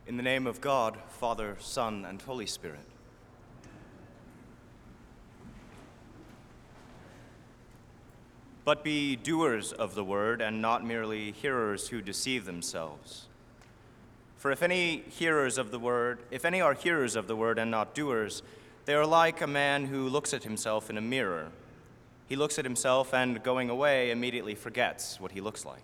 In the name of God, Father, Son, and Holy Spirit. But be doers of the word, and not merely hearers who deceive themselves. For if any are hearers of the word and not doers, they are like a man who looks at himself in a mirror. He looks at himself and, going away, immediately forgets what he looks like.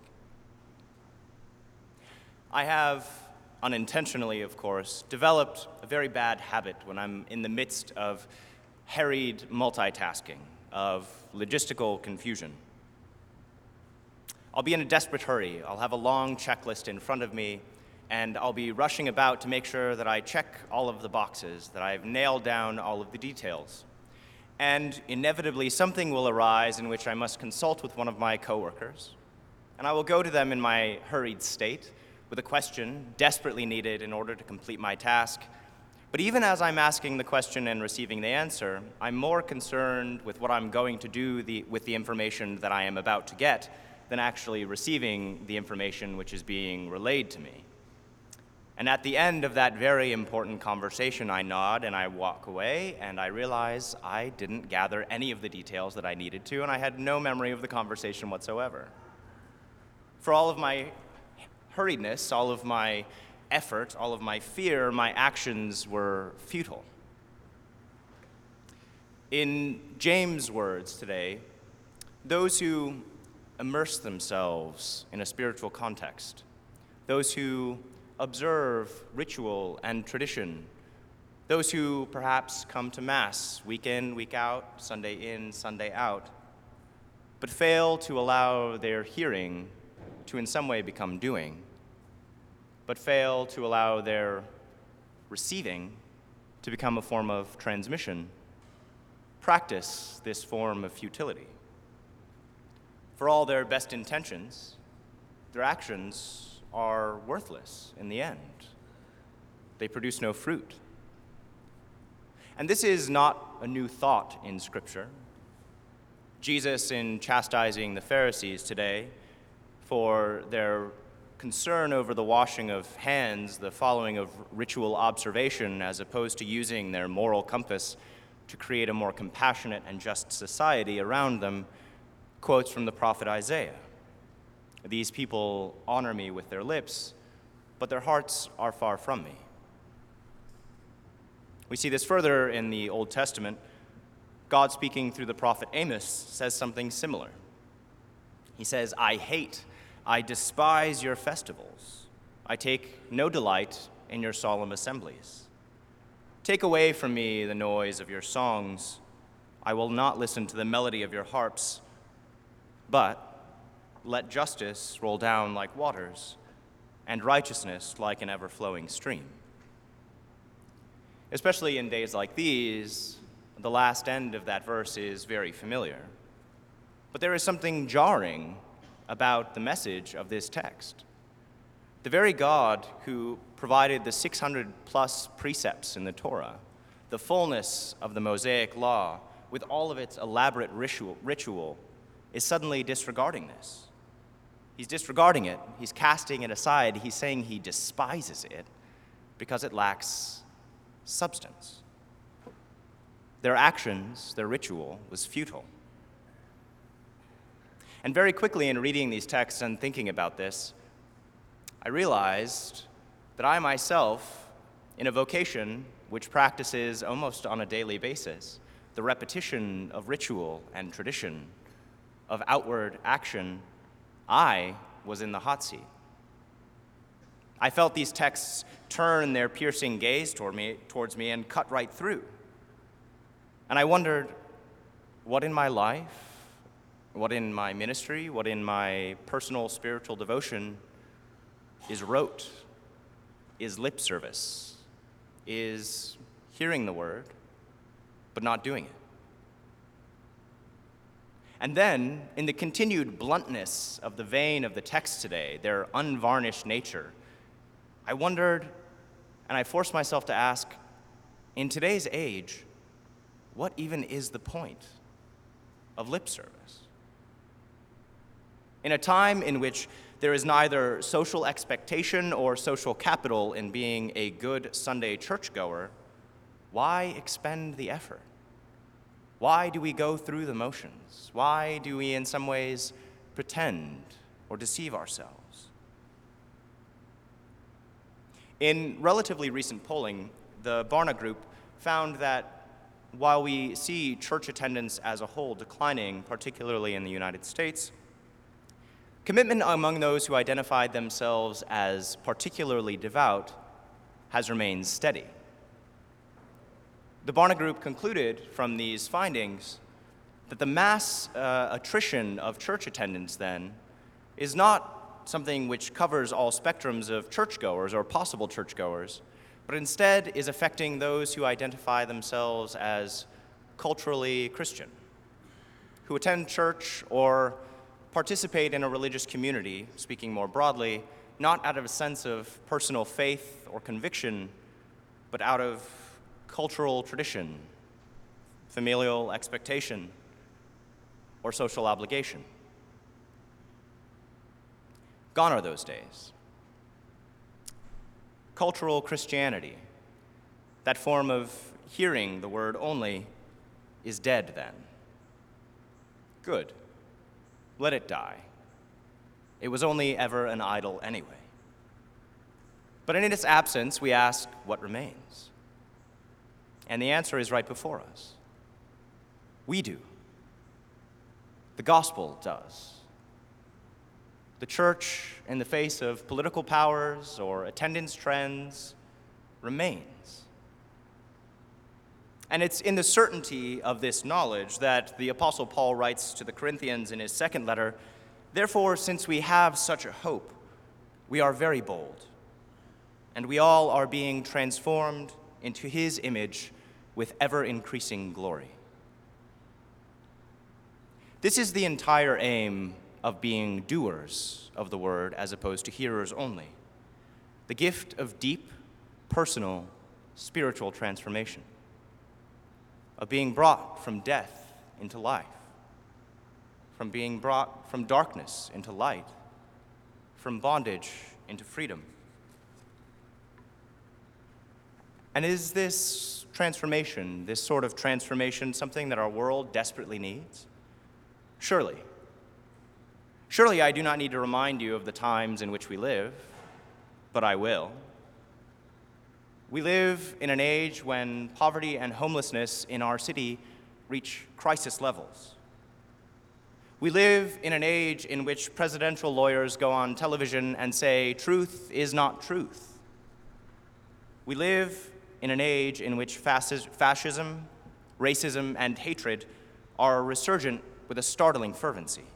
I have, unintentionally of course, developed a very bad habit when I'm in the midst of harried multitasking, of logistical confusion. I'll be in a desperate hurry. I'll have a long checklist in front of me, and I'll be rushing about to make sure that I check all of the boxes, that I've nailed down all of the details. And inevitably, something will arise in which I must consult with one of my coworkers, and I will go to them in my hurried state with a question desperately needed in order to complete my task. But even as I'm asking the question and receiving the answer, I'm more concerned with what I'm going to do with the information that I am about to get than actually receiving the information which is being relayed to me. And at the end of that very important conversation, I nod and I walk away, and I realize I didn't gather any of the details that I needed to, and I had no memory of the conversation whatsoever. For all of my hurriedness, all of my effort, all of my fear, my actions were futile. In James' words today, those who immerse themselves in a spiritual context, those who observe ritual and tradition, those who perhaps come to Mass week in, week out, Sunday in, Sunday out, but fail to allow their hearing to in some way become doing, but fail to allow their receiving to become a form of transmission, practice this form of futility. For all their best intentions, their actions are worthless in the end. They produce no fruit. And this is not a new thought in Scripture. Jesus, in chastising the Pharisees today for their concern over the washing of hands, the following of ritual observation, as opposed to using their moral compass to create a more compassionate and just society around them, quotes from the prophet Isaiah. These people honor me with their lips, but their hearts are far from me. We see this further in the Old Testament. God, speaking through the prophet Amos, says something similar. He says, I despise your festivals. I take no delight in your solemn assemblies. Take away from me the noise of your songs. I will not listen to the melody of your harps, but let justice roll down like waters, and righteousness like an ever-flowing stream. Especially in days like these, the last end of that verse is very familiar. But there is something jarring about the message of this text. The very God who provided the 600-plus precepts in the Torah, the fullness of the Mosaic law, with all of its elaborate ritual, is suddenly disregarding this. He's disregarding it. He's casting it aside. He's saying he despises it because it lacks substance. Their actions, their ritual, was futile. And very quickly in reading these texts and thinking about this, I realized that I myself, in a vocation which practices almost on a daily basis the repetition of ritual and tradition, of outward action, I was in the hot seat. I felt these texts turn their piercing gaze towards me and cut right through. And I wondered, what in my life, what in my ministry, what in my personal spiritual devotion is rote, is lip service, is hearing the word, but not doing it? And then, in the continued bluntness of the vein of the text today, their unvarnished nature, I wondered, and I forced myself to ask, in today's age, what even is the point of lip service? In a time in which there is neither social expectation or social capital in being a good Sunday churchgoer, why expend the effort? Why do we go through the motions? Why do we, in some ways, pretend or deceive ourselves? In relatively recent polling, the Barna Group found that while we see church attendance as a whole declining, particularly in the United States, commitment among those who identified themselves as particularly devout has remained steady. The Barna Group concluded from these findings that the mass attrition of church attendance, then, is not something which covers all spectrums of churchgoers or possible churchgoers, but instead is affecting those who identify themselves as culturally Christian, who attend church or participate in a religious community, speaking more broadly, not out of a sense of personal faith or conviction, but out of cultural tradition, familial expectation, or social obligation. Gone are those days. Cultural Christianity, that form of hearing the word only, is dead then. Good. Let it die. It was only ever an idol anyway. But in its absence, we ask, what remains? And the answer is right before us. We do. The gospel does. The church, in the face of political powers or attendance trends, remains. And it's in the certainty of this knowledge that the Apostle Paul writes to the Corinthians in his second letter, "Therefore, since we have such a hope, we are very bold, and we all are being transformed into his image with ever-increasing glory." This is the entire aim of being doers of the word as opposed to hearers only, the gift of deep, personal, spiritual transformation, of being brought from death into life, from being brought from darkness into light, from bondage into freedom. And is this transformation, this sort of transformation, something that our world desperately needs? Surely. Surely I do not need to remind you of the times in which we live, but I will. We live in an age when poverty and homelessness in our city reach crisis levels. We live in an age in which presidential lawyers go on television and say, truth is not truth. We live in an age in which fascism, racism, and hatred are resurgent with a startling fervency.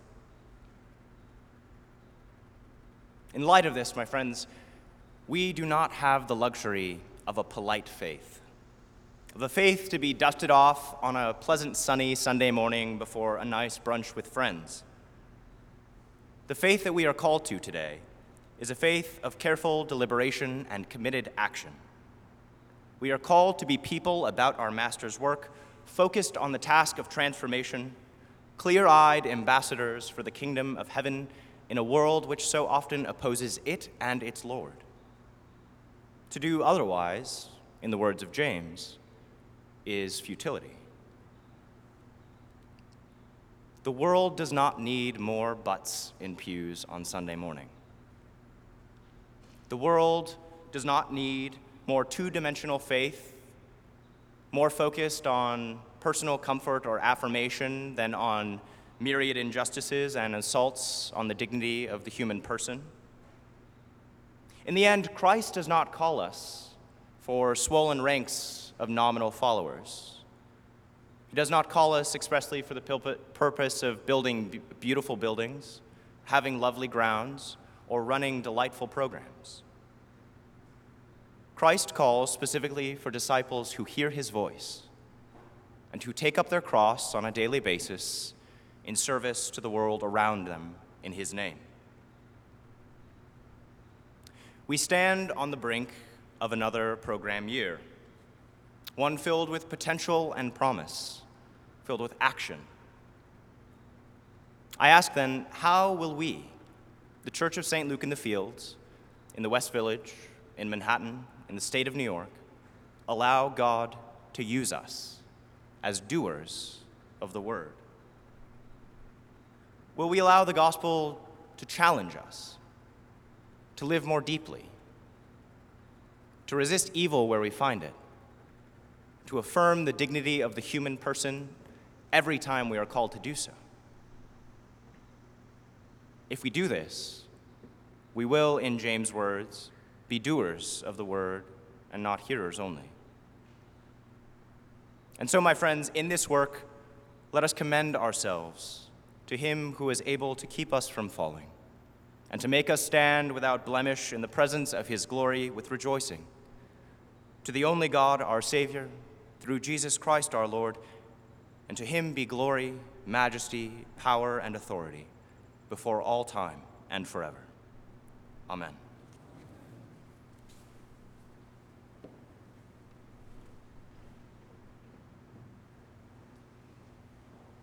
In light of this, my friends, we do not have the luxury of a polite faith, of a faith to be dusted off on a pleasant sunny Sunday morning before a nice brunch with friends. The faith that we are called to today is a faith of careful deliberation and committed action. We are called to be people about our Master's work, focused on the task of transformation, clear-eyed ambassadors for the kingdom of heaven in a world which so often opposes it and its Lord. To do otherwise, in the words of James, is futility. The world does not need more butts in pews on Sunday morning. The world does not need more two-dimensional faith, more focused on personal comfort or affirmation than on myriad injustices and assaults on the dignity of the human person. In the end, Christ does not call us for swollen ranks of nominal followers. He does not call us expressly for the purpose of building beautiful buildings, having lovely grounds, or running delightful programs. Christ calls specifically for disciples who hear his voice and who take up their cross on a daily basis in service to the world around them in his name. We stand on the brink of another program year, one filled with potential and promise, filled with action. I ask then, how will we, the Church of St. Luke in the Fields, in the West Village, in Manhattan, in the state of New York, allow God to use us as doers of the word? Will we allow the gospel to challenge us, to live more deeply, to resist evil where we find it, to affirm the dignity of the human person every time we are called to do so? If we do this, we will, in James' words, be doers of the word and not hearers only. And so, my friends, in this work, let us commend ourselves to him who is able to keep us from falling and to make us stand without blemish in the presence of his glory with rejoicing. To the only God, our Savior, through Jesus Christ our Lord, and to him be glory, majesty, power, and authority before all time and forever. Amen.